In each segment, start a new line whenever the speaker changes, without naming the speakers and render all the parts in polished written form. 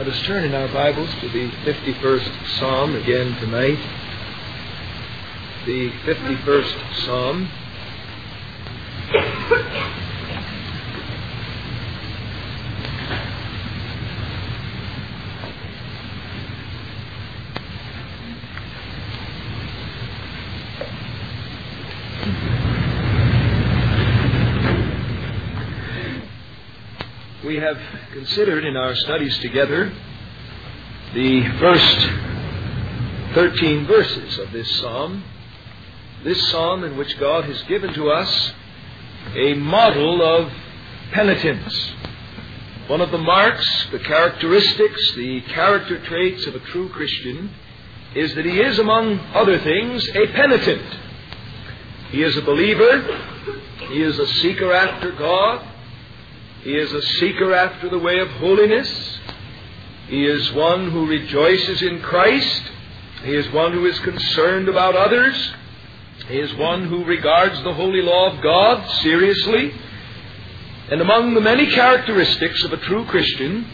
Let us turn in our Bibles to the 51st Psalm again tonight. The 51st Psalm. We have considered in our studies together the first 13 verses of this psalm in which God has given to us a model of penitence. One of the marks, the characteristics, the character traits of a true Christian is that he is, among other things, a penitent. He is a believer. He is a seeker after God. He is a seeker after the way of holiness. He is one who rejoices in Christ. He is one who is concerned about others. He is one who regards the holy law of God seriously. And among the many characteristics of a true Christian,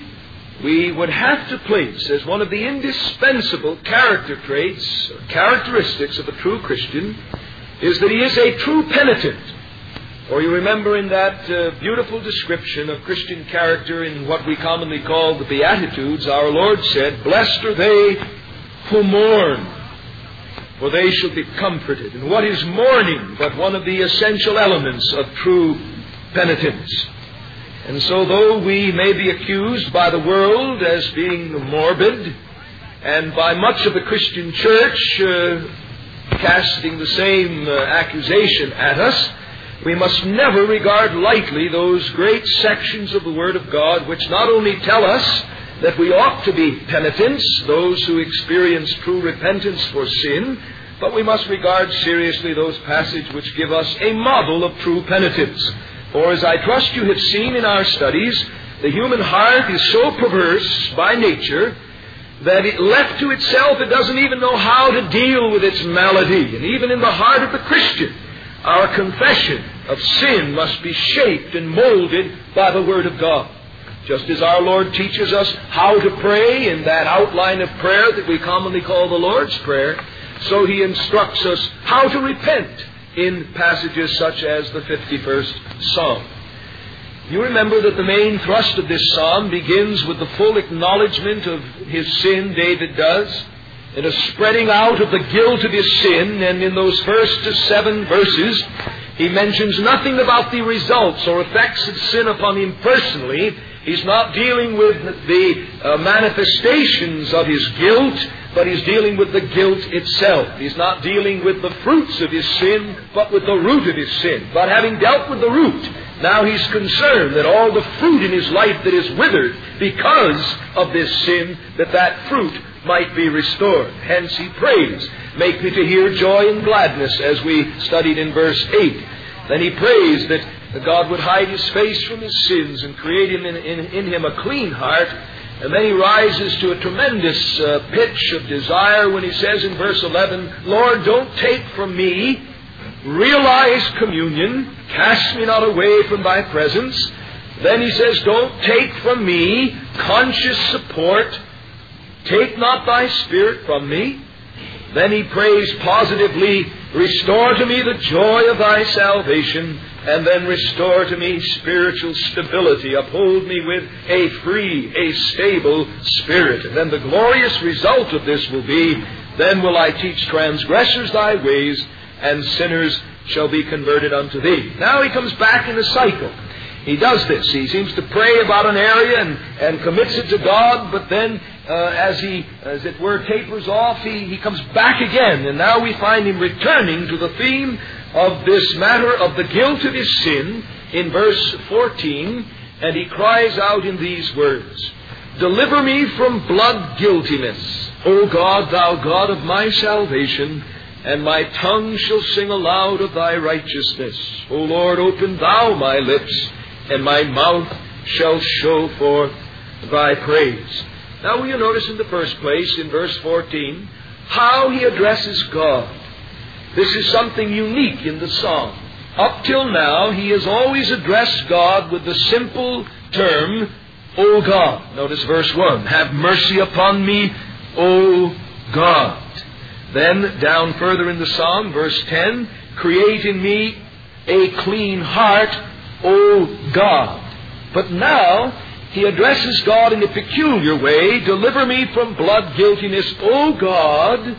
we would have to place as one of the indispensable character traits or characteristics of a true Christian is that he is a true penitent. Or you remember in that beautiful description of Christian character in what we commonly call the Beatitudes, our Lord said, "Blessed are they who mourn, for they shall be comforted." And what is mourning but one of the essential elements of true penitence? And so though we may be accused by the world as being morbid, and by much of the Christian church casting the same accusation at us, we must never regard lightly those great sections of the Word of God which not only tell us that we ought to be penitents, those who experience true repentance for sin, but we must regard seriously those passages which give us a model of true penitence. For as I trust you have seen in our studies, the human heart is so perverse by nature that left to itself it doesn't even know how to deal with its malady. And even in the heart of the Christian, our confession of sin must be shaped and molded by the Word of God. Just as our Lord teaches us how to pray in that outline of prayer that we commonly call the Lord's Prayer, so He instructs us how to repent in passages such as the 51st Psalm. You remember that the main thrust of this psalm begins with the full acknowledgement of his sin, David does, and a spreading out of the guilt of his sin. And in those first 7 verses, he mentions nothing about the results or effects of sin upon him personally. He's not dealing with the manifestations of his guilt, but he's dealing with the guilt itself. He's not dealing with the fruits of his sin, but with the root of his sin. But having dealt with the root, now he's concerned that all the fruit in his life that is withered because of this sin, that fruit might be restored. Hence he prays, "Make me to hear joy and gladness," as we studied in verse 8. Then he prays that God would hide his face from his sins and create in him a clean heart. And then he rises to a tremendous pitch of desire when he says in verse 11, "Lord, don't take from me realized communion. Cast me not away from thy presence." Then he says, "Don't take from me conscious support. Take not thy spirit from me." Then he prays positively, "Restore to me the joy of thy salvation, and then restore to me spiritual stability. Uphold me with a free, a stable spirit." And then the glorious result of this will be, "Then will I teach transgressors thy ways, and sinners shall be converted unto thee." Now he comes back in a cycle. He does this. He seems to pray about an area and commits it to God, but then as he, as it were, tapers off, he comes back again. And now we find him returning to the theme of this matter of the guilt of his sin in verse 14, and he cries out in these words, "Deliver me from blood guiltiness, O God, thou God of my salvation, and my tongue shall sing aloud of thy righteousness. O Lord, open thou my lips, and my mouth shall show forth thy praise." Now will you notice in the first place, in verse 14, how he addresses God. This is something unique in the psalm. Up till now, he has always addressed God with the simple term, O God. Notice verse 1. Have mercy upon me, O God. Then down further in the psalm, verse 10, create in me a clean heart, O God. But now he addresses God in a peculiar way. Deliver me from blood guiltiness, O God,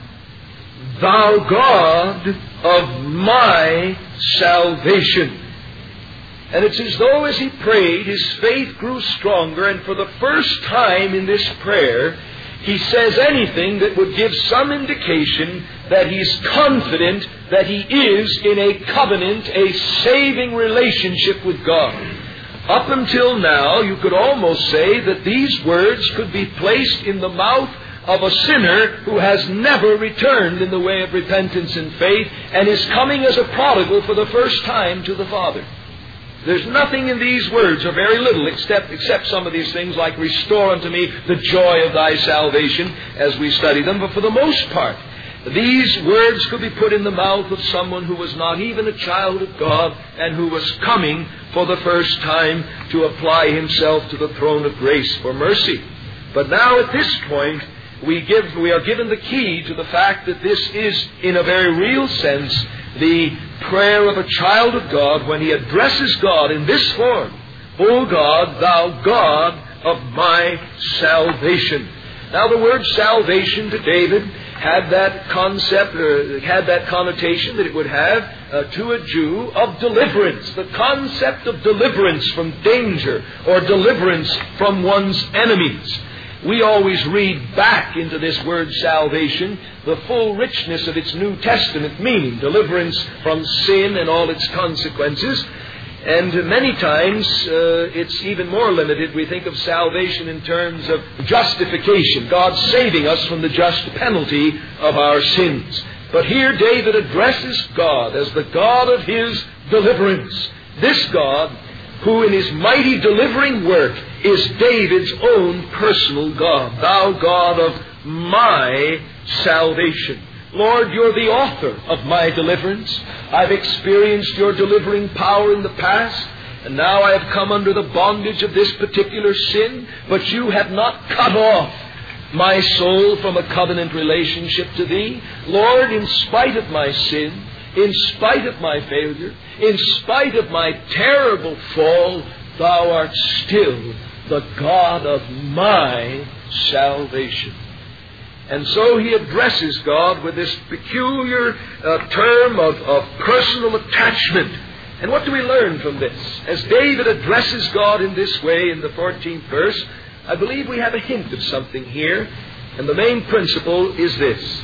thou God of my salvation. And it's as though as he prayed, his faith grew stronger, and for the first time in this prayer, he says anything that would give some indication that he's confident that he is in a covenant, a saving relationship with God. Up until now, you could almost say that these words could be placed in the mouth of a sinner who has never returned in the way of repentance and faith and is coming as a prodigal for the first time to the Father. There's nothing in these words, or very little, except some of these things like restore unto me the joy of thy salvation as we study them. But for the most part, these words could be put in the mouth of someone who was not even a child of God and who was coming for the first time to apply himself to the throne of grace for mercy. But now at this point, we are given the key to the fact that this is, in a very real sense, the prayer of a child of God when he addresses God in this form. O God, thou God of my salvation. Now the word salvation to David had that concept, or had that connotation that it would have to a Jew of deliverance. The concept of deliverance from danger or deliverance from one's enemies. We always read back into this word salvation the full richness of its New Testament meaning, deliverance from sin and all its consequences. And many times it's even more limited. We think of salvation in terms of justification, God saving us from the just penalty of our sins. But here David addresses God as the God of his deliverance. This God, who in his mighty delivering work is David's own personal God. Thou God of my salvation. Lord, you're the author of my deliverance. I've experienced your delivering power in the past, and now I have come under the bondage of this particular sin, but you have not cut off my soul from a covenant relationship to thee. Lord, in spite of my sin, in spite of my failure, in spite of my terrible fall, thou art still the God of my salvation. And so he addresses God with this peculiar term of personal attachment. And what do we learn from this? As David addresses God in this way in the 14th verse, I believe we have a hint of something here. And the main principle is this: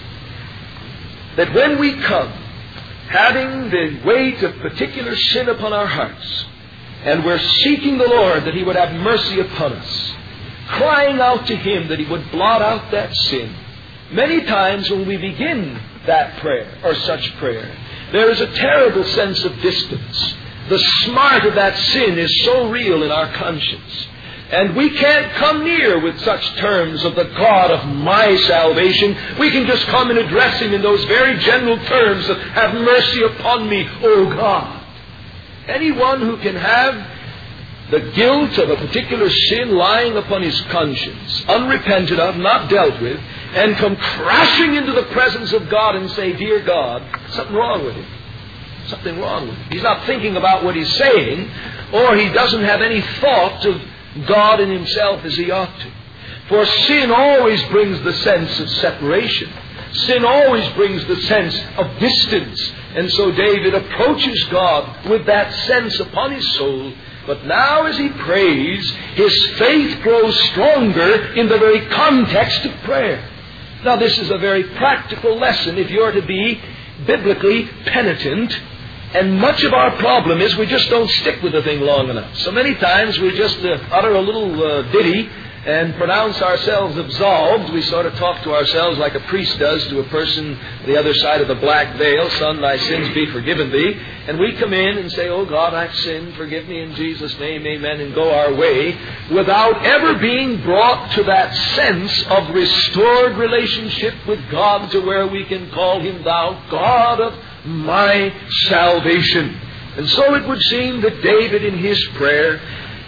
that when we come, having the weight of particular sin upon our hearts, and we're seeking the Lord that he would have mercy upon us, crying out to him that he would blot out that sin, many times when we begin that prayer, or such prayer, there is a terrible sense of distance. The smart of that sin is so real in our conscience. And we can't come near with such terms of the God of my salvation. We can just come and address him in those very general terms of have mercy upon me, O God. Anyone who can have the guilt of a particular sin lying upon his conscience, unrepented of, not dealt with, and come crashing into the presence of God and say, Dear God, something wrong with him. Something wrong with him. He's not thinking about what he's saying, or he doesn't have any thought of God in himself as he ought to. For sin always brings the sense of separation. Sin always brings the sense of distance. And so David approaches God with that sense upon his soul. But now as he prays, his faith grows stronger in the very context of prayer. Now this is a very practical lesson if you're to be biblically penitent. And much of our problem is we just don't stick with the thing long enough. So many times we just utter a little ditty and pronounce ourselves absolved. We sort of talk to ourselves like a priest does to a person the other side of the black veil. Son, thy sins be forgiven thee. And we come in and say, Oh God, I've sinned. Forgive me in Jesus' name, amen, and go our way without ever being brought to that sense of restored relationship with God to where we can call him thou God of my salvation. And so it would seem that David in his prayer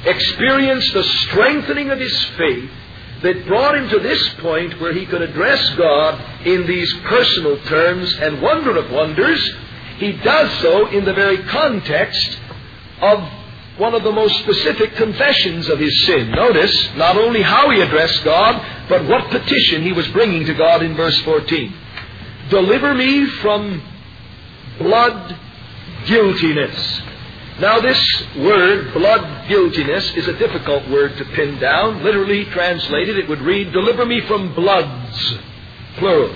experienced the strengthening of his faith that brought him to this point where he could address God in these personal terms, and wonder of wonders, he does so in the very context of one of the most specific confessions of his sin. Notice not only how he addressed God, but what petition he was bringing to God in verse 14. Deliver me from blood guiltiness. Now this word, blood guiltiness, is a difficult word to pin down. Literally translated, it would read, deliver me from bloods, plural.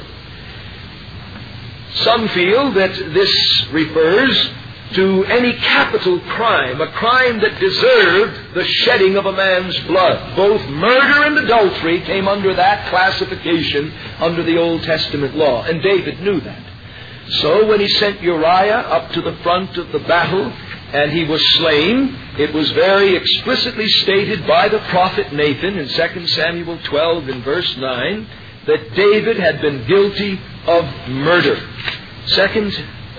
Some feel that this refers to any capital crime, a crime that deserved the shedding of a man's blood. Both murder and adultery came under that classification under the Old Testament law, and David knew that. So when he sent Uriah up to the front of the battle and he was slain, it was very explicitly stated by the prophet Nathan in 2 Samuel 12 in verse 9 that David had been guilty of murder. 2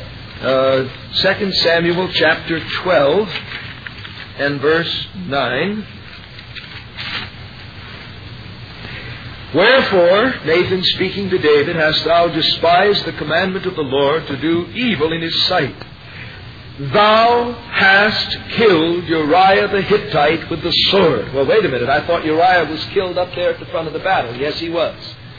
Samuel chapter 12 and verse 9. Wherefore, Nathan speaking to David, hast thou despised the commandment of the Lord to do evil in his sight? Thou hast killed Uriah the Hittite with the sword. Well, wait a minute. I thought Uriah was killed up there at the front of the battle. Yes, he was.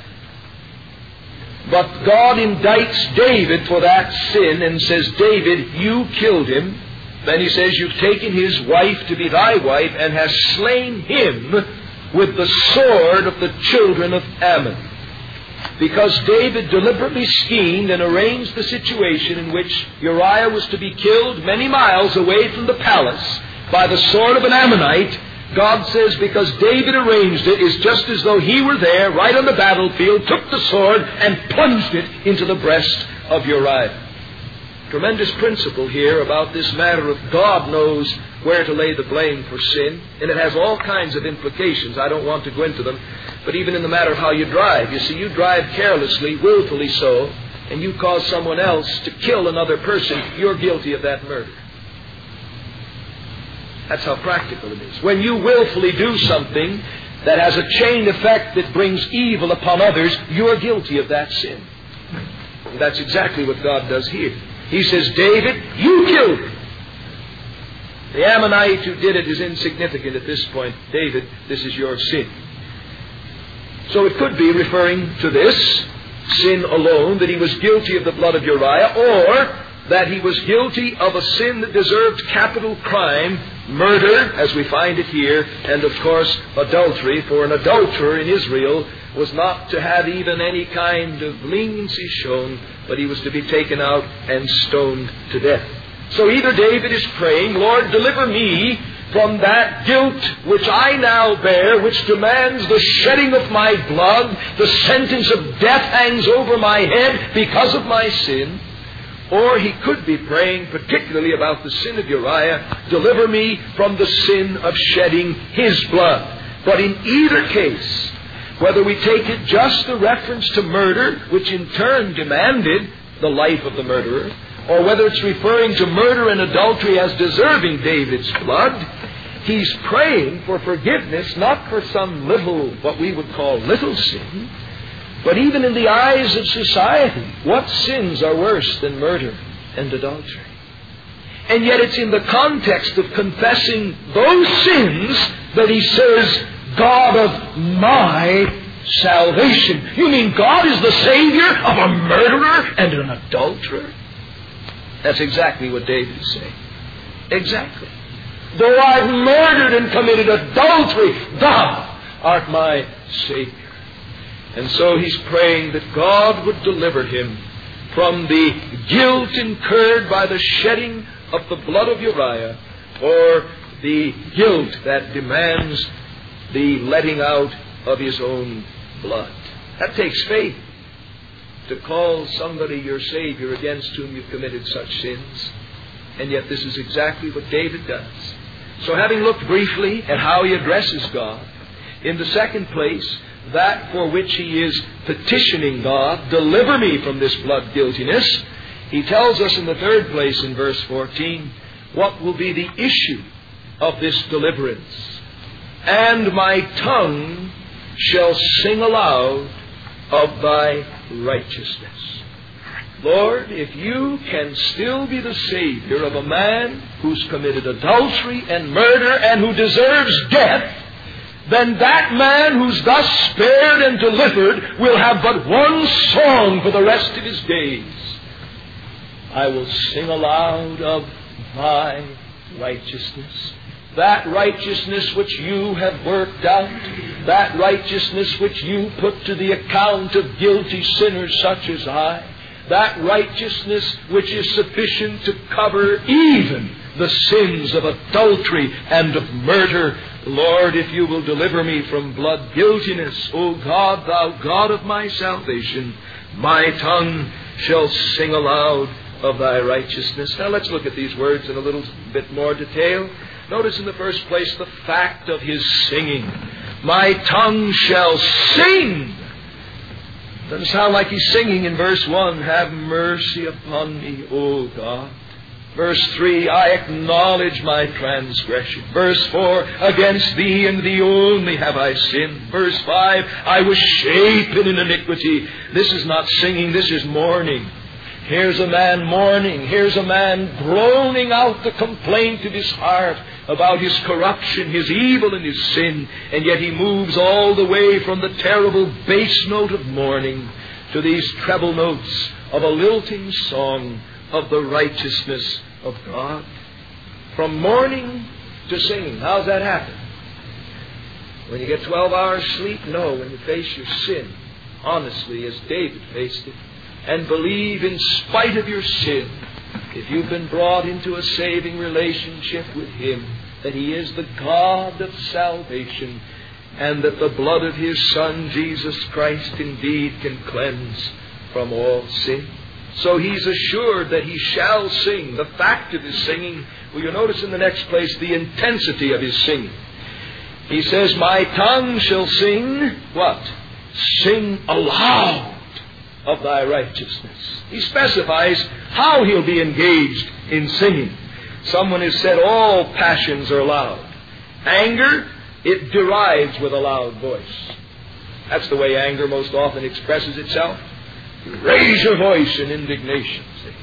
But God indicts David for that sin and says, David, you killed him. Then he says, you've taken his wife to be thy wife and hast slain him with the sword of the children of Ammon. Because David deliberately schemed and arranged the situation in which Uriah was to be killed many miles away from the palace by the sword of an Ammonite, God says because David arranged it, it's just as though he were there right on the battlefield, took the sword and plunged it into the breast of Uriah. Tremendous principle here about this matter of God knows where to lay the blame for sin, and it has all kinds of implications. I don't want to go into them, but even in the matter of how you drive. You see, you drive carelessly, willfully so, and you cause someone else to kill another person, you're guilty of that murder. That's how practical it is. When you willfully do something that has a chain effect that brings evil upon others, you're guilty of that sin. And that's exactly what God does here. He says, David, you killed him. The Ammonite who did it is insignificant at this point. David, this is your sin. So it could be referring to this sin alone, that he was guilty of the blood of Uriah, or that he was guilty of a sin that deserved capital crime, murder, as we find it here, and of course adultery, for an adulterer in Israel was not to have even any kind of leniency shown, but he was to be taken out and stoned to death. So either David is praying, Lord, deliver me from that guilt which I now bear, which demands the shedding of my blood, the sentence of death hangs over my head because of my sin. Or he could be praying particularly about the sin of Uriah, deliver me from the sin of shedding his blood. But in either case, whether we take it just the reference to murder, which in turn demanded the life of the murderer, or whether it's referring to murder and adultery as deserving David's blood, he's praying for forgiveness, not for some little, what we would call little sin, but even in the eyes of society, what sins are worse than murder and adultery? And yet it's in the context of confessing those sins that he says, God of my salvation. You mean God is the Savior of a murderer and an adulterer? That's exactly what David is saying. Exactly. Though I've murdered and committed adultery, thou art my Savior. And so he's praying that God would deliver him from the guilt incurred by the shedding of the blood of Uriah, or the guilt that demands the letting out of his own blood. That takes faith, to call somebody your Savior against whom you've committed such sins. And yet this is exactly what David does. So having looked briefly at how he addresses God, in the second place, that for which he is petitioning God, deliver me from this blood guiltiness, he tells us in the third place in verse 14, what will be the issue of this deliverance, and my tongue shall sing aloud of thy righteousness. Lord, if you can still be the Savior of a man who's committed adultery and murder and who deserves death, then that man who's thus spared and delivered will have but one song for the rest of his days. I will sing aloud of thy righteousness. That righteousness which you have worked out, that righteousness which you put to the account of guilty sinners such as I, that righteousness which is sufficient to cover even the sins of adultery and of murder. Lord, if you will deliver me from blood guiltiness, O God, thou God of my salvation, my tongue shall sing aloud of thy righteousness. Now let's look at these words in a little bit more detail. Notice in the first place the fact of his singing. My tongue shall sing. Doesn't sound like he's singing in verse 1. Have mercy upon me, O God. Verse 3, I acknowledge my transgression. Verse 4, against thee and thee only have I sinned. Verse 5, I was shapen in iniquity. This is not singing, this is mourning. Here's a man mourning. Here's a man groaning out the complaint of his heart about his corruption, his evil, and his sin. And yet he moves all the way from the terrible bass note of mourning to these treble notes of a lilting song of the righteousness of God. From mourning to singing. How's that happen? When you get 12 hours sleep? No, when you face your sin honestly as David faced it, and believe in spite of your sin, if you've been brought into a saving relationship with Him, that He is the God of salvation, and that the blood of His Son, Jesus Christ, indeed can cleanse from all sin. So he's assured that he shall sing. The fact of his singing, well, you notice in the next place the intensity of his singing. He says, my tongue shall sing, what? Sing aloud of thy righteousness. He specifies how he'll be engaged in singing. Someone has said all passions are loud. Anger, it derives with a loud voice. That's the way anger most often expresses itself. You raise your voice in indignation. See?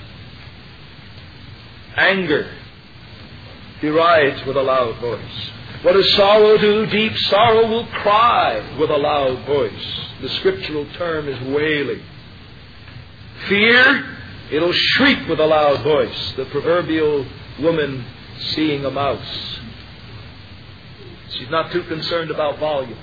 Anger derides with a loud voice. What does sorrow do? Deep sorrow will cry with a loud voice. The scriptural term is wailing. Fear, it'll shriek with a loud voice. The proverbial woman seeing a mouse. She's not too concerned about volume.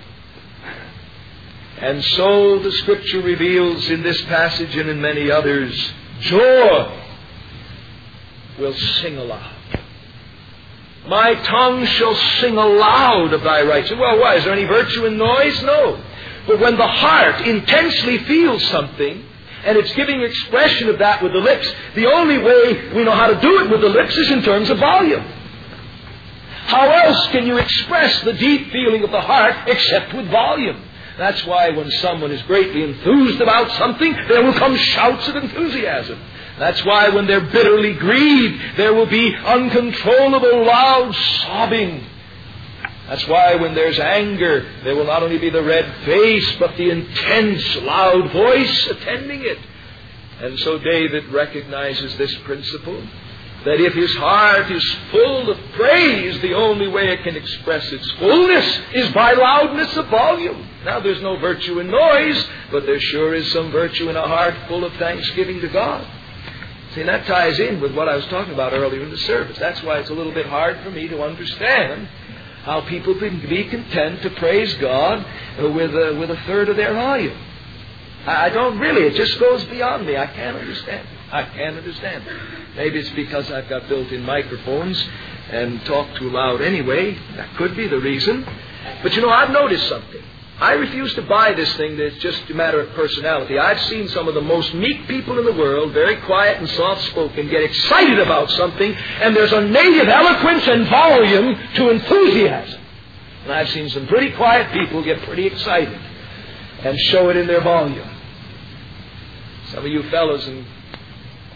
And so the Scripture reveals in this passage and in many others, joy will sing aloud. My tongue shall sing aloud of thy righteousness. Well, why? Is there any virtue in noise? No. But when the heart intensely feels something, and it's giving expression of that with the lips, the only way we know how to do it with the lips is in terms of volume. How else can you express the deep feeling of the heart except with volume? That's why when someone is greatly enthused about something, there will come shouts of enthusiasm. That's why when they're bitterly grieved, there will be uncontrollable loud sobbing. That's why when there's anger, there will not only be the red face, but the intense loud voice attending it. And so David recognizes this principle, that if his heart is full of praise, the only way it can express its fullness is by loudness of volume. Now, there's no virtue in noise, but there sure is some virtue in a heart full of thanksgiving to God. See, that ties in with what I was talking about earlier in the service. That's why it's a little bit hard for me to understand how people can be content to praise God with a third of their volume. I don't really. It just goes beyond me. I can't understand it. I can't understand it. Maybe it's because I've got built-in microphones and talk too loud anyway. That could be the reason. But you know, I've noticed something. I refuse to buy this thing that's just a matter of personality. I've seen some of the most meek people in the world, very quiet and soft-spoken, get excited about something, and there's a native eloquence and volume to enthusiasm. And I've seen some pretty quiet people get pretty excited and show it in their volume. Some of you fellows and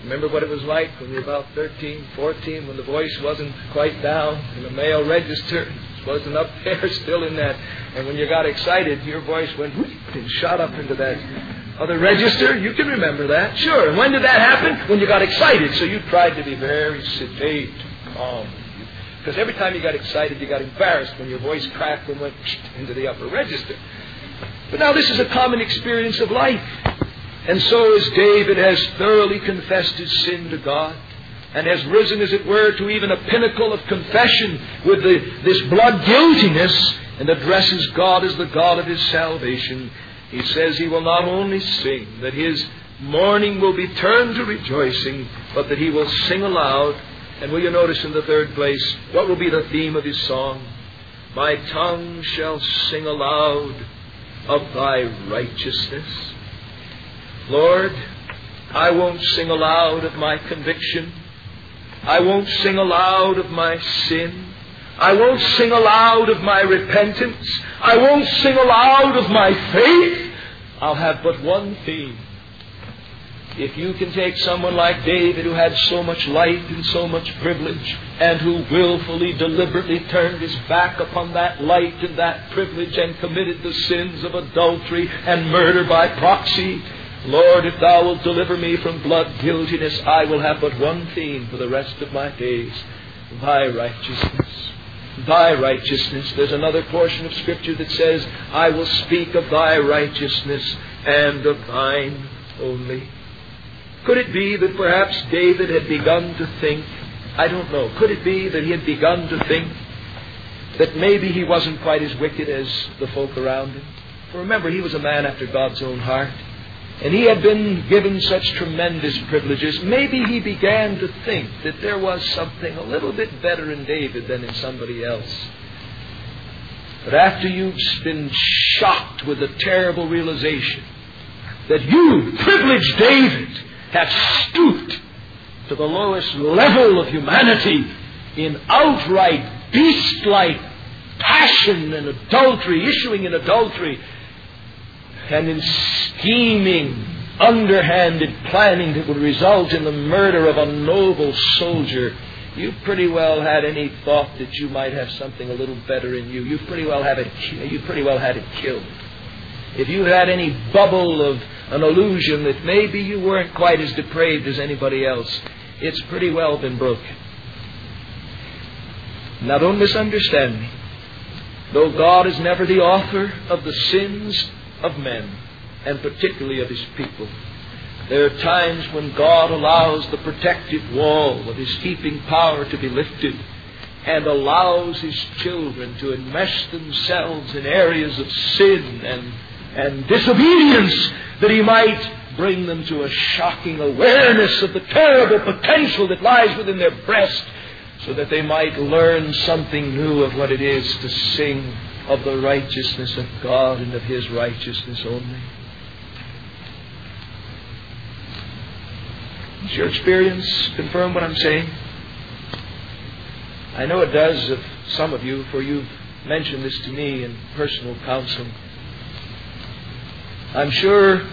Remember what it was like when you were about 13, 14, when the voice wasn't quite down in the male register, wasn't up there, still in that. And when you got excited, your voice went whoop, and shot up into that other register. You can remember that. Sure. And when did that happen? When you got excited. So you tried to be very sedate, calm. Because every time you got excited, you got embarrassed when your voice cracked and went into the upper register. But now this is a common experience of life. And so as David has thoroughly confessed his sin to God, and has risen, as it were, to even a pinnacle of confession with this blood guiltiness, and addresses God as the God of his salvation, he says he will not only sing, that his mourning will be turned to rejoicing, but that he will sing aloud. And will you notice in the third place, what will be the theme of his song? My tongue shall sing aloud of thy righteousness. Lord, I won't sing aloud of my conviction. I won't sing aloud of my sin. I won't sing aloud of my repentance. I won't sing aloud of my faith. I'll have but one theme. If you can take someone like David, who had so much light and so much privilege, and who willfully, deliberately turned his back upon that light and that privilege and committed the sins of adultery and murder by proxy, Lord, if thou wilt deliver me from blood guiltiness, I will have but one theme for the rest of my days. Thy righteousness. Thy righteousness. There's another portion of Scripture that says, I will speak of thy righteousness and of thine only. Could it be that perhaps David had begun to think, I don't know, could it be that he had begun to think that maybe he wasn't quite as wicked as the folk around him? For remember, he was a man after God's own heart. And he had been given such tremendous privileges. Maybe he began to think that there was something a little bit better in David than in somebody else. But after you've been shocked with the terrible realization that you, privileged David, have stooped to the lowest level of humanity in outright beast-like passion and adultery, issuing in adultery, and in scheming, underhanded planning that would result in the murder of a noble soldier, you pretty well had any thought that you might have something a little better in you. You pretty well had it killed. If you had any bubble of an illusion that maybe you weren't quite as depraved as anybody else, it's pretty well been broken. Now don't misunderstand me. Though God is never the author of the sins of men, and particularly of his people, there are times when God allows the protective wall of his keeping power to be lifted and allows his children to enmesh themselves in areas of sin and disobedience, that he might bring them to a shocking awareness of the terrible potential that lies within their breast, so that they might learn something new of what it is to sing of the righteousness of God and of his righteousness only. Does your experience confirm what I'm saying? I know it does of some of you, for you've mentioned this to me in personal counsel. I'm sure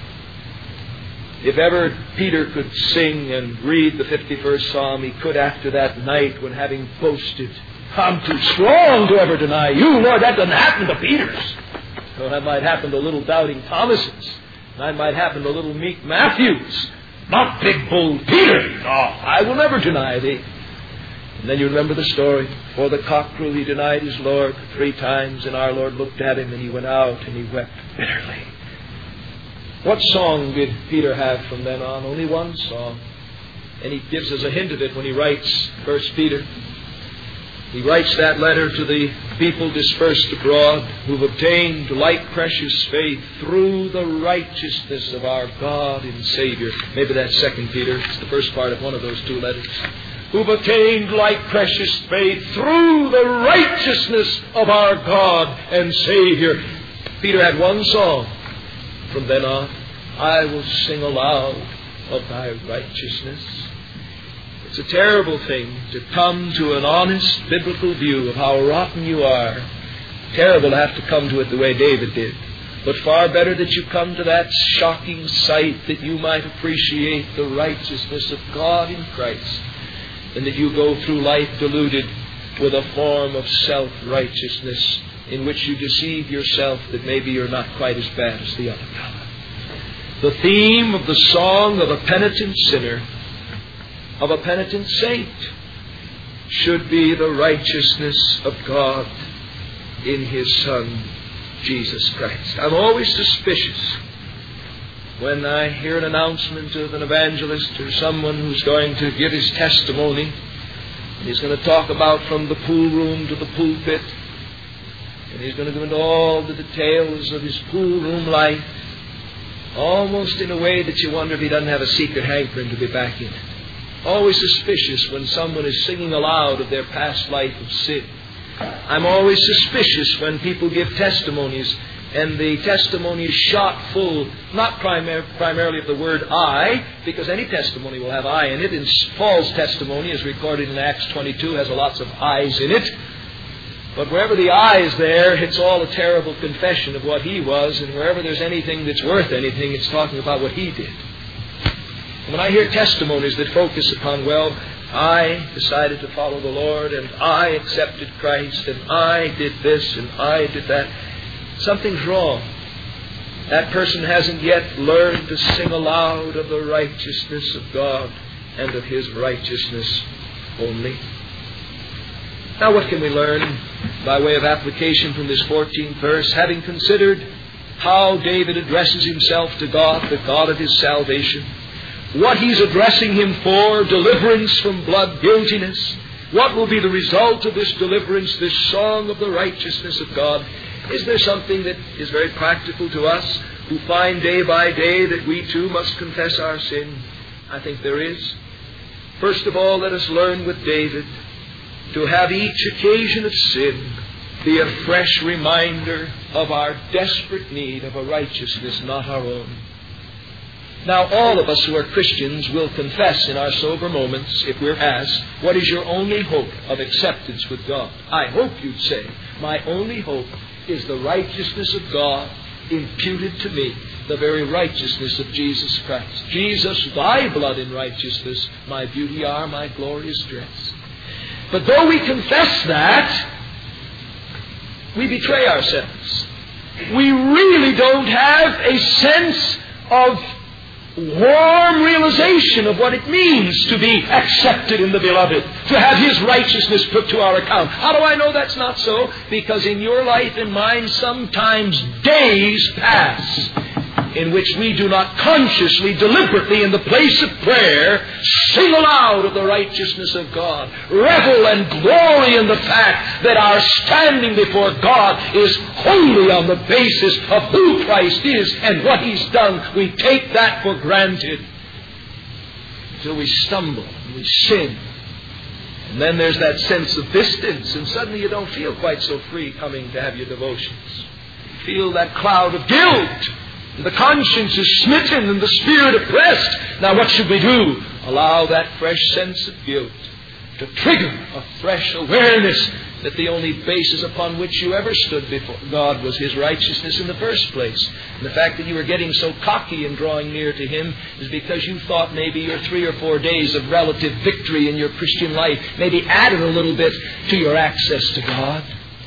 if ever Peter could sing and read the 51st Psalm, he could after that night when, having boasted, I'm too strong to ever deny you, Lord. That doesn't happen to Peters. Well, that might happen to little doubting Thomases. That might happen to little meek Matthews. Not big bold Peter. No, I will never deny thee. And then you remember the story. Before the cock crew, he denied his Lord 3 times, and our Lord looked at him and he went out and he wept bitterly. What song did Peter have from then on? Only one song. And he gives us a hint of it when he writes 1 Peter. He writes that letter to the people dispersed abroad, who've obtained like precious faith through the righteousness of our God and Savior. Maybe that's 2 Peter. It's the first part of one of those 2 letters. Who've obtained like precious faith through the righteousness of our God and Savior. Peter had one song. From then on, I will sing aloud of thy righteousness. It's a terrible thing to come to an honest biblical view of how rotten you are. Terrible to have to come to it the way David did. But far better that you come to that shocking sight that you might appreciate the righteousness of God in Christ, than that you go through life deluded with a form of self-righteousness in which you deceive yourself that maybe you're not quite as bad as the other fellow. The theme of the song of a penitent sinner, of a penitent saint, should be the righteousness of God in His Son, Jesus Christ. I'm always suspicious when I hear an announcement of an evangelist or someone who's going to give his testimony, and he's going to talk about from the pool room to the pulpit, and he's going to go into all the details of his pool room life, almost in a way that you wonder if he doesn't have a secret hankering to be back in it. Always suspicious when someone is singing aloud of their past life of sin. I'm always suspicious when people give testimonies and the testimony is shot full, not primarily of the word I, because any testimony will have I in it, and Paul's testimony, as recorded in Acts 22, has lots of I's in it. But wherever the I is there, it's all a terrible confession of what he was, and wherever there's anything that's worth anything, it's talking about what he did. When I hear testimonies that focus upon, well, I decided to follow the Lord, and I accepted Christ, and I did this, and I did that, something's wrong. That person hasn't yet learned to sing aloud of the righteousness of God and of His righteousness only. Now what can we learn by way of application from this 14th verse? Having considered how David addresses himself to God, the God of his salvation, what he's addressing Him for, deliverance from blood guiltiness, what will be the result of this deliverance, this song of the righteousness of God? Is there something that is very practical to us who find day by day that we too must confess our sin? I think there is. First of all, let us learn with David to have each occasion of sin be a fresh reminder of our desperate need of a righteousness not our own. Now, all of us who are Christians will confess in our sober moments, if we're asked, what is your only hope of acceptance with God? I hope you'd say, my only hope is the righteousness of God imputed to me, the very righteousness of Jesus Christ. Jesus, thy blood in righteousness, my beauty are, my glorious dress. But though we confess that, we betray ourselves. We really don't have a sense of warm realization of what it means to be accepted in the Beloved, to have His righteousness put to our account. How do I know that's not so? Because in your life and mine, sometimes days pass in which we do not consciously, deliberately, in the place of prayer, sing aloud of the righteousness of God. Revel and glory in the fact that our standing before God is wholly on the basis of who Christ is and what He's done. We take that for granted until we stumble and we sin. And then there's that sense of distance, and suddenly you don't feel quite so free coming to have your devotions. You feel that cloud of guilt. The conscience is smitten and the spirit oppressed. Now what should we do? Allow that fresh sense of guilt to trigger a fresh awareness that the only basis upon which you ever stood before God was His righteousness in the first place. And the fact that you were getting so cocky in drawing near to Him is because you thought maybe your 3 or 4 days of relative victory in your Christian life maybe added a little bit to your access to God.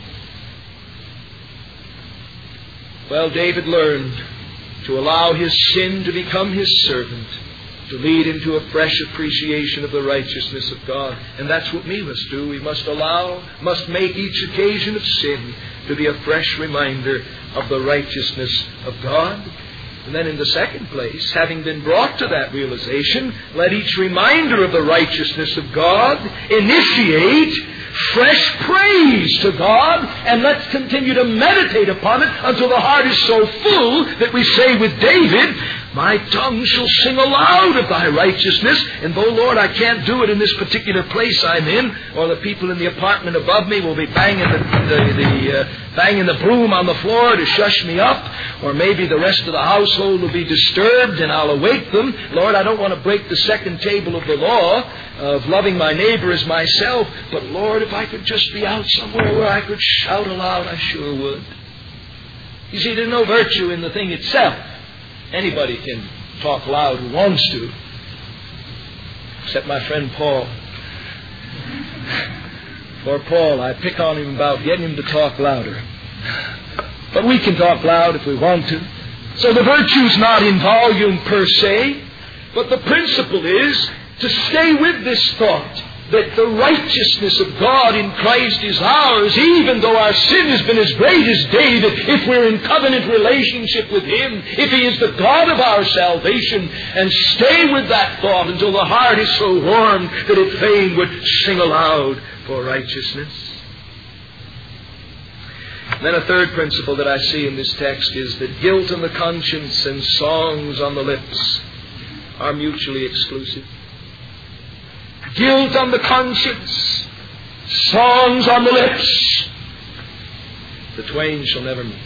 Well, David learned to allow his sin to become his servant, to lead him to a fresh appreciation of the righteousness of God. And that's what we must do. We must make each occasion of sin to be a fresh reminder of the righteousness of God. And then in the second place, having been brought to that realization, let each reminder of the righteousness of God initiate fresh praise to God, and let's continue to meditate upon it until the heart is so full that we say with David, my tongue shall sing aloud of thy righteousness, and though, Lord, I can't do it in this particular place I'm in, or the people in the apartment above me will be banging the broom on the floor to shush me up, or maybe the rest of the household will be disturbed and I'll awake them. Lord, I don't want to break the second table of the law of loving my neighbor as myself, but Lord, if I could just be out somewhere where I could shout aloud, I sure would. You see, there's no virtue in the thing itself. Anybody can talk loud who wants to, except my friend Paul. For Paul, I pick on him about getting him to talk louder. But we can talk loud if we want to. So the virtue's not in volume per se, but the principle is to stay with this thought that the righteousness of God in Christ is ours, even though our sin has been as great as David, if we're in covenant relationship with Him, if He is the God of our salvation, and stay with that thought until the heart is so warm that it fain would sing aloud for righteousness. Then a third principle that I see in this text is that guilt on the conscience and songs on the lips are mutually exclusive. Guilt on the conscience, songs on the lips. The twain shall never meet.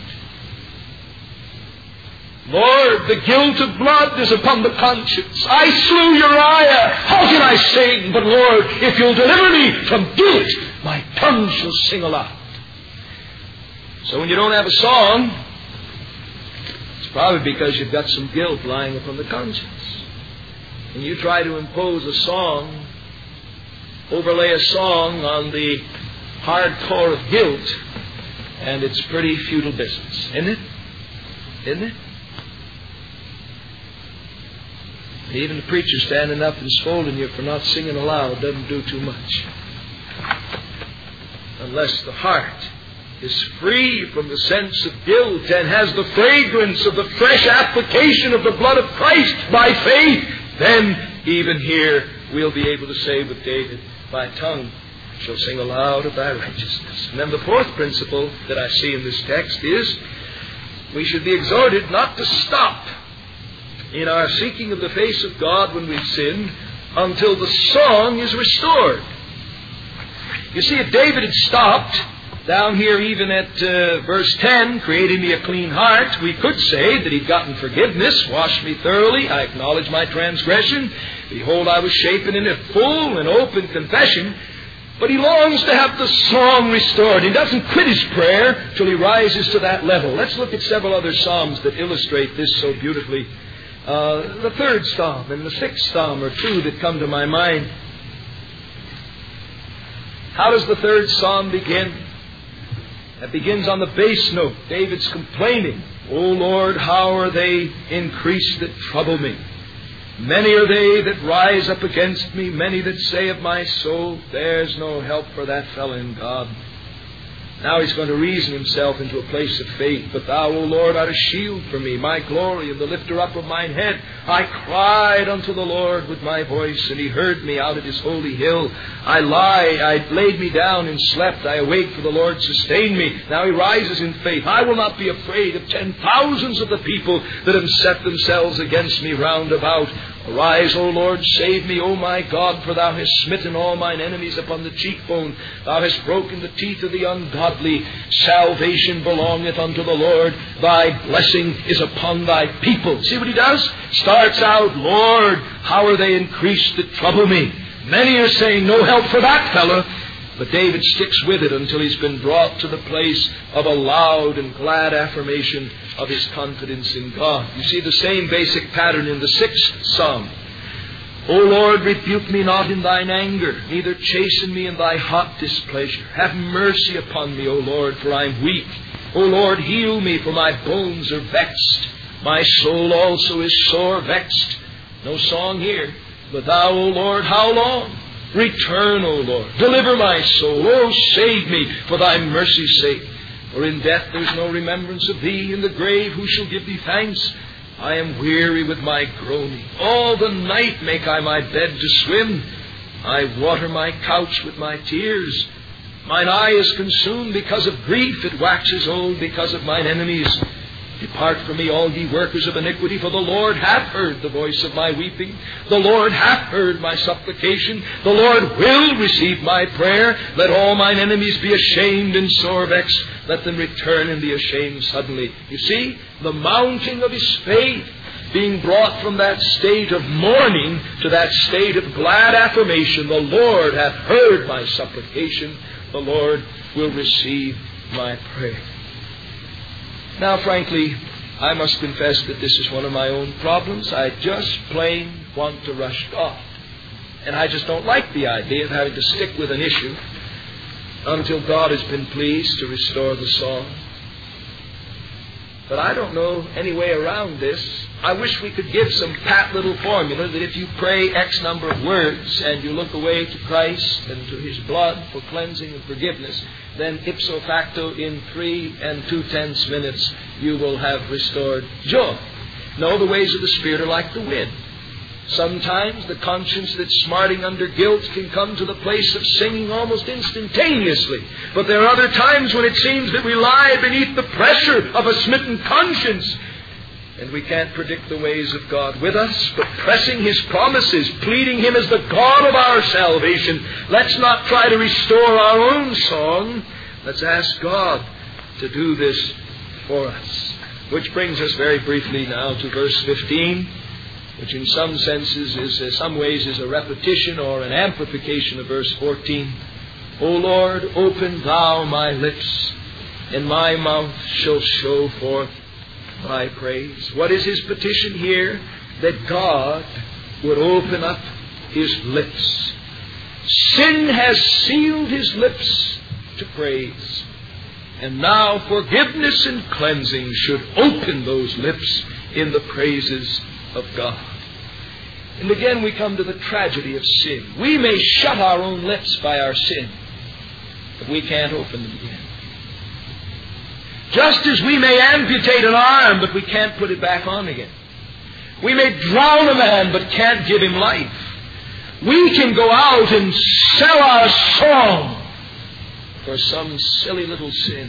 Lord, the guilt of blood is upon the conscience. I slew Uriah. How can I sing? But Lord, if you'll deliver me from guilt, my tongue shall sing aloud. So when you don't have a song, it's probably because you've got some guilt lying upon the conscience. When you try to impose a song, overlay a song on the hard core of guilt, and it's pretty futile business, isn't it? Isn't it? Even the preacher standing up and scolding you for not singing aloud doesn't do too much. Unless the heart is free from the sense of guilt and has the fragrance of the fresh application of the blood of Christ by faith, then even here we'll be able to say with David, my tongue shall sing aloud of thy righteousness. And then the fourth principle that I see in this text is we should be exhorted not to stop in our seeking of the face of God when we've sinned until the song is restored. You see, if David had stopped down here even at verse 10, creating me a clean heart, we could say that he'd gotten forgiveness, washed me thoroughly, I acknowledge my transgression, behold, I was shapen in a full and open confession. But he longs to have the song restored. He doesn't quit his prayer till he rises to that level. Let's look at several other psalms that illustrate this so beautifully. The third psalm and the sixth psalm are two that come to my mind. How does the third psalm begin? It begins on the bass note. David's complaining, O Lord, how are they increased that trouble me? Many are they that rise up against me, many that say of my soul, there's no help for that fellow in God. Now he's going to reason himself into a place of faith. But thou, O Lord, art a shield for me, my glory, and the lifter up of mine head. I cried unto the Lord with my voice, and he heard me out of his holy hill. I laid me down and slept. I awake, for the Lord sustained me. Now he rises in faith. I will not be afraid of 10,000s of the people that have set themselves against me round about. Arise, O Lord, save me, O my God, for thou hast smitten all mine enemies upon the cheekbone. Thou hast broken the teeth of the ungodly. Salvation belongeth unto the Lord. Thy blessing is upon thy people. See what he does? Starts out, Lord, how are they increased that trouble me? Many are saying, no help for that fellow. But David sticks with it until he's been brought to the place of a loud and glad affirmation of his confidence in God. You see the same basic pattern in the sixth psalm. O Lord, rebuke me not in thine anger, neither chasten me in thy hot displeasure. Have mercy upon me, O Lord, for I am weak. O Lord, heal me, for my bones are vexed. My soul also is sore vexed. No song here. But thou, O Lord, how long? Return, O Lord. Deliver my soul. O save me for thy mercy's sake. For in death there's no remembrance of thee. In the grave who shall give thee thanks? I am weary with my groaning. All the night make I my bed to swim. I water my couch with my tears. Mine eye is consumed because of grief. It waxes old because of mine enemies. Depart from me, all ye workers of iniquity, for the Lord hath heard the voice of my weeping. The Lord hath heard my supplication. The Lord will receive my prayer. Let all mine enemies be ashamed and sore vexed. Let them return and be ashamed suddenly. You see, the mounting of his faith, being brought from that state of mourning to that state of glad affirmation. The Lord hath heard my supplication. The Lord will receive my prayer. Now, frankly, I must confess that this is one of my own problems. I just plain want to rush God. And I just don't like the idea of having to stick with an issue until God has been pleased to restore the song. But I don't know any way around this. I wish we could give some pat little formula that if you pray X number of words and you look away to Christ and to His blood for cleansing and forgiveness, then ipso facto in 3 2/10 minutes you will have restored joy. No, the ways of the Spirit are like the wind. Sometimes the conscience that's smarting under guilt can come to the place of singing almost instantaneously. But there are other times when it seems that we lie beneath the pressure of a smitten conscience. And we can't predict the ways of God with us, but pressing His promises, pleading Him as the God of our salvation. Let's not try to restore our own song. Let's ask God to do this for us. Which brings us very briefly now to verse 15. Which in some senses some ways is a repetition or an amplification of verse 14. O Lord, open Thou my lips, and my mouth shall show forth Thy praise. What is his petition here? That God would open up His lips. Sin has sealed His lips to praise. And now forgiveness and cleansing should open those lips in the praises of God. And again we come to the tragedy of sin. We may shut our own lips by our sin, but we can't open them again. Just as we may amputate an arm, but we can't put it back on again. We may drown a man, but can't give him life. We can go out and sell our song for some silly little sin,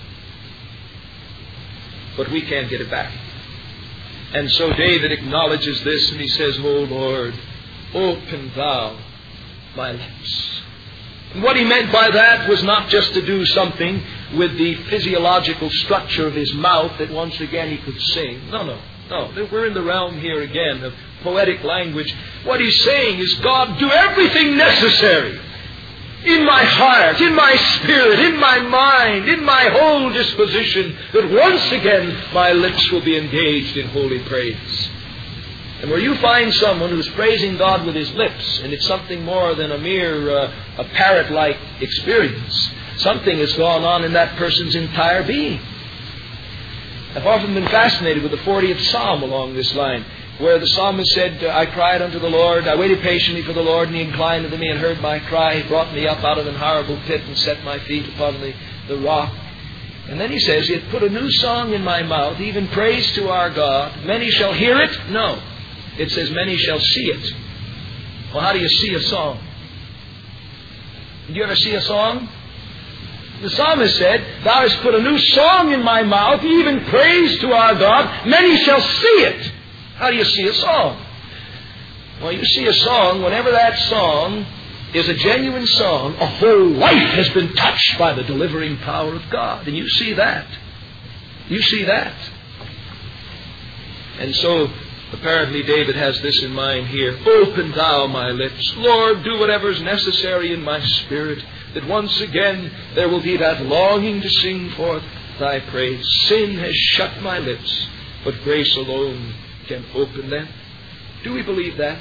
but we can't get it back. And so David acknowledges this, and he says, O Lord, open Thou my lips. And what he meant by that was not just to do something with the physiological structure of his mouth that once again he could sing. No. We're in the realm here again of poetic language. What he's saying is, God, do everything necessary in my heart, in my spirit, in my mind, in my whole disposition, that once again my lips will be engaged in holy praise. And where you find someone who's praising God with his lips, and it's something more than a mere a parrot-like experience, something has gone on in that person's entire being. I've often been fascinated with the 40th Psalm along this line, where the psalmist said, I cried unto the Lord, I waited patiently for the Lord, and He inclined unto me and heard my cry. He brought me up out of an horrible pit and set my feet upon the rock. And then he says, He hath put a new song in my mouth, even praise to our God. Many shall hear it? No. It says, many shall see it. Well, how do you see a song? Did you ever see a song? The psalmist said, Thou hast put a new song in my mouth, even praise to our God. Many shall see it. How do you see a song? Well, you see a song whenever that song is a genuine song. A whole life has been touched by the delivering power of God. And you see that. You see that. And so, apparently David has this in mind here. Open Thou my lips. Lord, do whatever is necessary in my spirit, that once again there will be that longing to sing forth Thy praise. Sin has shut my lips, but grace alone can open them. Do we believe that?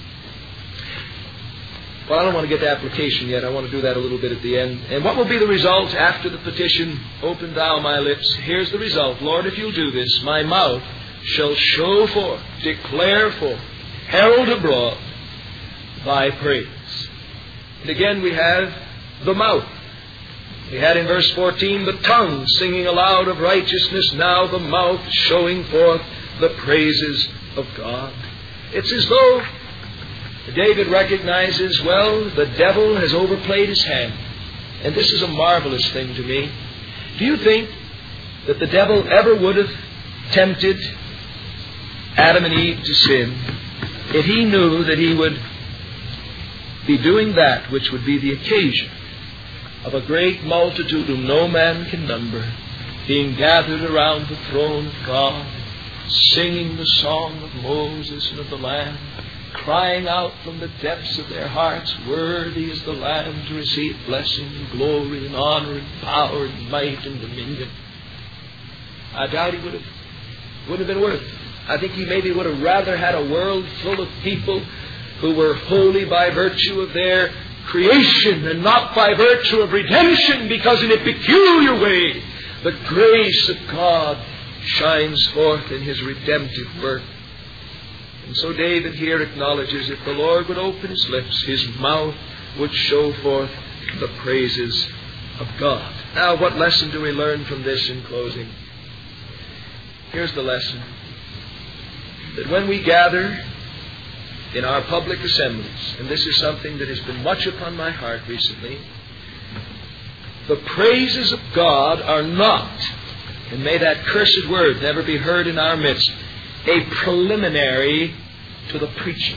Well, I don't want to get to application yet. I want to do that a little bit at the end. And what will be the result after the petition, open Thou my lips? Here's the result. Lord, if You'll do this, my mouth shall show forth, declare forth, herald abroad Thy praise. And again we have the mouth. We had in verse 14 the tongue singing aloud of righteousness, now the mouth showing forth the praises of God. It's as though David recognizes, well, the devil has overplayed his hand. And this is a marvelous thing to me. Do you think that the devil ever would have tempted Adam and Eve to sin if he knew that he would be doing that which would be the occasion of a great multitude whom no man can number, being gathered around the throne of God, singing the song of Moses and of the Lamb, crying out from the depths of their hearts, worthy is the Lamb to receive blessing and glory and honor and power and might and dominion. I doubt he wouldn't have been worth it. I think he maybe would have rather had a world full of people who were holy by virtue of their creation and not by virtue of redemption, because in a peculiar way the grace of God shines forth in His redemptive work. And so David here acknowledges if the Lord would open His lips, His mouth would show forth the praises of God. Now, what lesson do we learn from this in closing? Here's the lesson. That when we gather in our public assemblies, and this is something that has been much upon my heart recently, the praises of God are not, and may that cursed word never be heard in our midst, a preliminary to the preaching.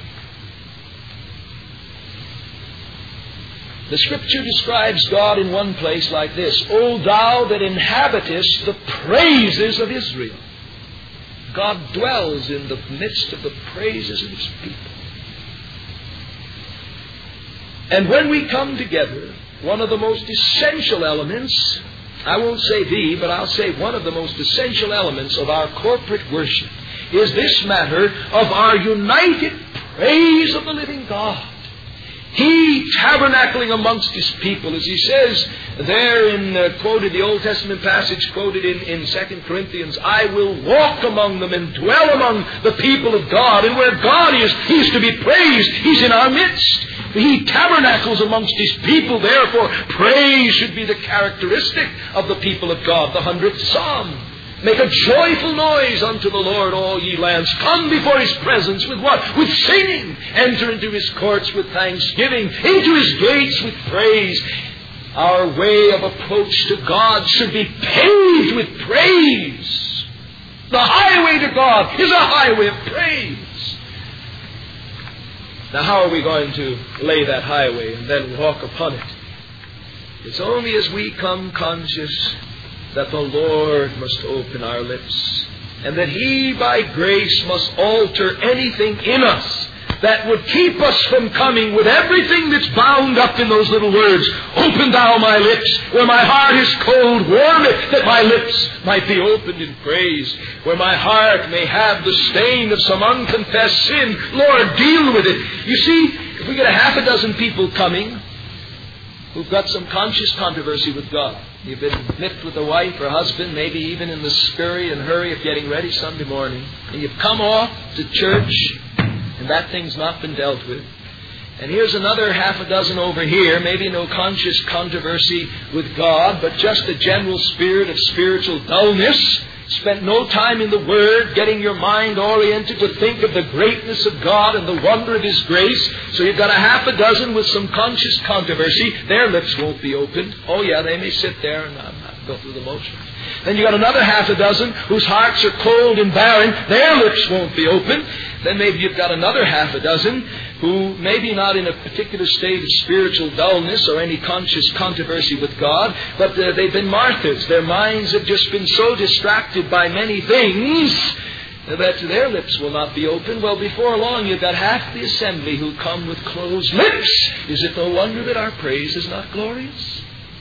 The Scripture describes God in one place like this: O thou that inhabitest the praises of Israel. God dwells in the midst of the praises of His people. And when we come together, one of the most essential elements, I won't say but I'll say one of the most essential elements of our corporate worship is this matter of our united praise of the living God. He tabernacling amongst His people, as He says there in quoted the Old Testament passage quoted in 2 Corinthians, I will walk among them and dwell among the people of God. And where God is, He is to be praised. He's in our midst. He tabernacles amongst His people. Therefore, praise should be the characteristic of the people of God. The 100th Psalm. Make a joyful noise unto the Lord, all ye lands. Come before His presence with what? With singing. Enter into His courts with thanksgiving. Into His gates with praise. Our way of approach to God should be paved with praise. The highway to God is a highway of praise. Now, how are we going to lay that highway and then walk upon it? It's only as we come conscious that the Lord must open our lips, and that He, by grace, must alter anything in us that would keep us from coming with everything that's bound up in those little words. Open thou my lips, where my heart is cold, warm it, that my lips might be opened in praise. Where my heart may have the stain of some unconfessed sin, Lord, deal with it. You see, if we get a half a dozen people coming who've got some conscious controversy with God, you've been nipped with a wife or husband, maybe even in the scurry and hurry of getting ready Sunday morning, and you've come off to church, and that thing's not been dealt with. And here's another half a dozen over here, maybe no conscious controversy with God, but just a general spirit of spiritual dullness. Spent no time in the Word, getting your mind oriented to think of the greatness of God and the wonder of His grace. So you've got a half a dozen with some conscious controversy. Their lips won't be opened. Oh yeah, they may sit there and go through the motions. Then you've got another half a dozen whose hearts are cold and barren. Their lips won't be open. Then maybe you've got another half a dozen who maybe not in a particular state of spiritual dullness or any conscious controversy with God, but they've been martyrs. Their minds have just been so distracted by many things that their lips will not be open. Well, before long you've got half the assembly who come with closed lips. Is it no wonder that our praise is not glorious?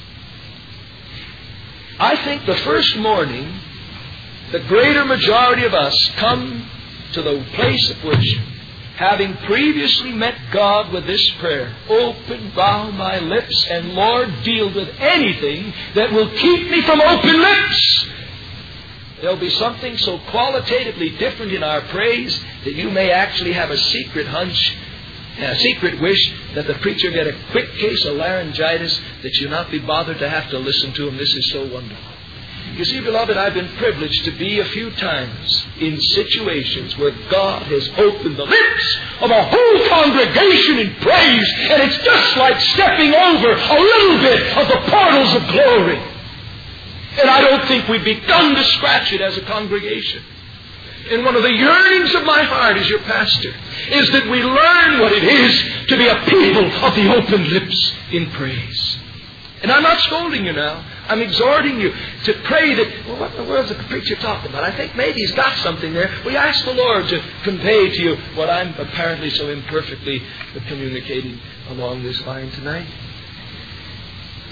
I think the first morning, the greater majority of us come to the place of worship, having previously met God with this prayer: open thou my lips, and Lord, deal with anything that will keep me from open lips. There'll be something so qualitatively different in our praise that you may actually have a secret hunch, a secret wish that the preacher get a quick case of laryngitis, that you not be bothered to have to listen to him. This is so wonderful. You see, beloved, I've been privileged to be a few times in situations where God has opened the lips of a whole congregation in praise, and it's just like stepping over a little bit of the portals of glory. And I don't think we've begun to scratch it as a congregation. And one of the yearnings of my heart as your pastor is that we learn what it is to be a people of the open lips in praise. And I'm not scolding you now. I'm exhorting you to pray that, well, what in the world is the preacher talking about? I think maybe he's got something there. We ask the Lord to convey to you what I'm apparently so imperfectly communicating along this line tonight.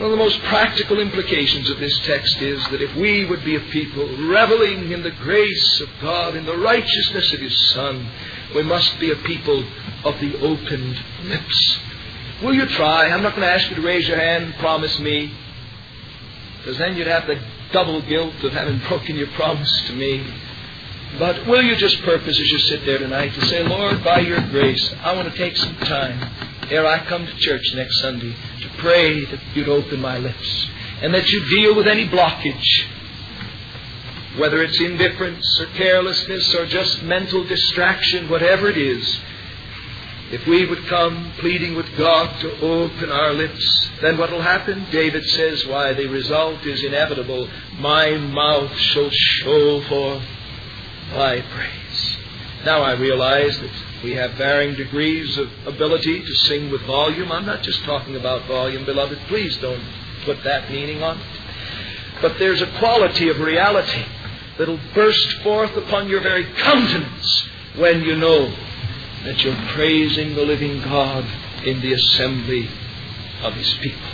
One of the most practical implications of this text is that if we would be a people reveling in the grace of God, in the righteousness of His Son, we must be a people of the opened lips. Will you try? I'm not going to ask you to raise your hand and promise me, because then you'd have the double guilt of having broken your promise to me. But will you just purpose as you sit there tonight to say, Lord, by your grace, I want to take some time ere I come to church next Sunday to pray that you'd open my lips and that you'd deal with any blockage, whether it's indifference or carelessness or just mental distraction, whatever it is. If we would come pleading with God to open our lips, then what will happen? David says, why, the result is inevitable. My mouth shall show forth thy praise. Now I realize that we have varying degrees of ability to sing with volume. I'm not just talking about volume, beloved. Please don't put that meaning on it. But there's a quality of reality that'll burst forth upon your very countenance when you know that you're praising the living God in the assembly of His people.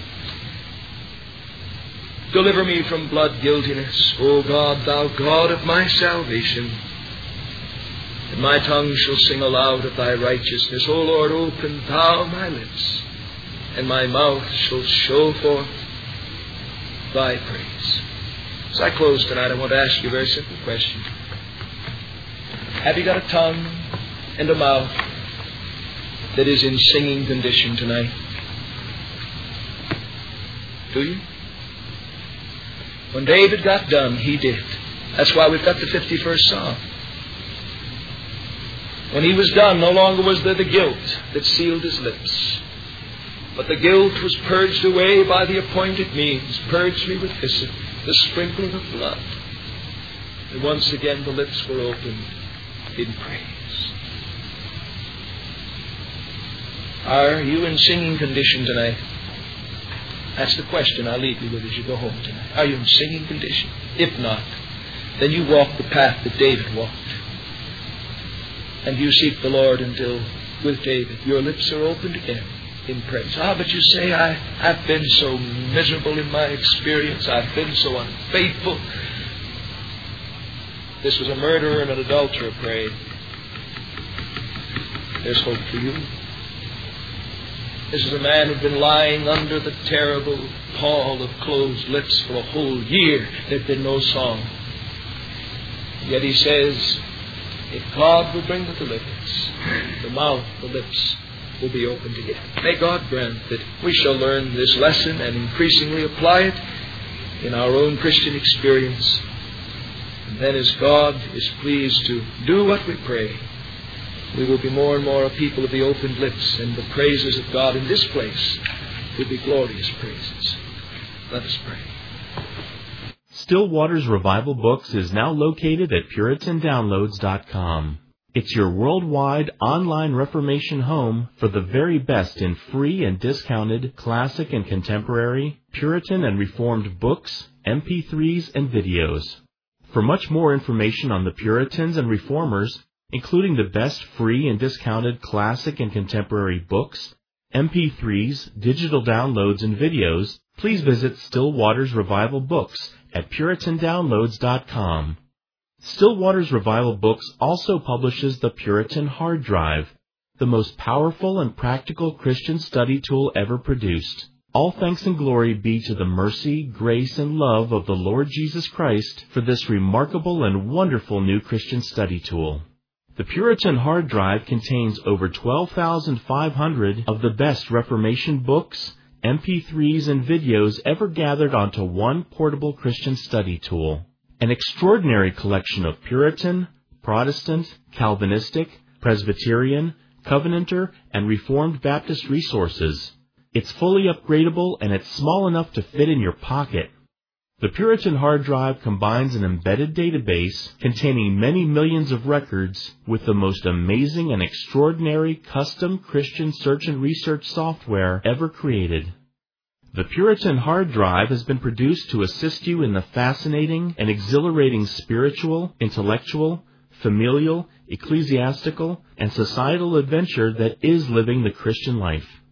Deliver me from blood guiltiness, O God, thou God of my salvation. And my tongue shall sing aloud of thy righteousness. O Lord, open thou my lips, and my mouth shall show forth thy praise. As I close tonight, I want to ask you a very simple question. Have you got a tongue and a mouth that is in singing condition tonight? Do you? When David got done, he did. That's why we've got the 51st Psalm. When he was done, no longer was there the guilt that sealed his lips, but the guilt was purged away by the appointed means. Purge me with hyssop, the sprinkling of blood. And once again the lips were opened in praise. Are you in singing condition tonight? That's the question I'll leave you with as you go home tonight. Are you in singing condition? If not, then you walk the path that David walked. And you seek the Lord until, with David, your lips are opened again in praise. But you say, I've been so miserable in my experience. I've been so unfaithful. This was a murderer and an adulterer prayed. There's hope for you. This is a man who'd been lying under the terrible pall of closed lips for a whole year. There'd been no song. Yet he says, if God will bring the deliverance, the mouth, the lips will be opened again. May God grant that we shall learn this lesson and increasingly apply it in our own Christian experience. And then as God is pleased to do what we pray, we will be more and more a people of the opened lips, and the praises of God in this place will be glorious praises. Let us pray.
Still Waters Revival Books is now located at PuritanDownloads.com. It's your worldwide online Reformation home for the very best in free and discounted classic and contemporary, Puritan and Reformed books, MP3s, and videos. For much more information on the Puritans and Reformers, including the best free and discounted classic and contemporary books, MP3s, digital downloads, and videos, please visit Still Waters Revival Books at PuritanDownloads.com. Still Waters Revival Books also publishes the Puritan Hard Drive, the most powerful and practical Christian study tool ever produced. All thanks and glory be to the mercy, grace, and love of the Lord Jesus Christ for this remarkable and wonderful new Christian study tool. The Puritan Hard Drive contains over 12,500 of the best Reformation books, MP3s, and videos ever gathered onto one portable Christian study tool. An extraordinary collection of Puritan, Protestant, Calvinistic, Presbyterian, Covenanter, and Reformed Baptist resources. It's fully upgradable and it's small enough to fit in your pocket. The Puritan Hard Drive combines an embedded database containing many millions of records with the most amazing and extraordinary custom Christian search and research software ever created. The Puritan Hard Drive has been produced to assist you in the fascinating and exhilarating spiritual, intellectual, familial, ecclesiastical, and societal adventure that is living the Christian life.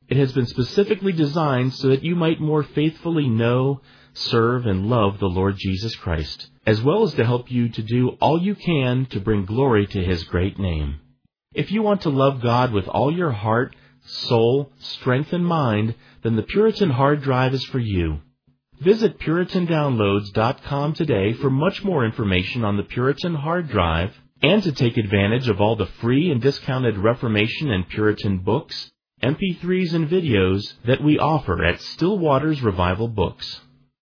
It has been specifically designed so that you might more faithfully know, serve, and love the Lord Jesus Christ, as well as to help you to do all you can to bring glory to His great name. If you want to love God with all your heart, soul, strength, and mind, then the Puritan Hard Drive is for you. Visit PuritanDownloads.com today for much more information on the Puritan Hard Drive and to take advantage of all the free and discounted Reformation and Puritan books, MP3s, and videos that we offer at Still Waters Revival Books.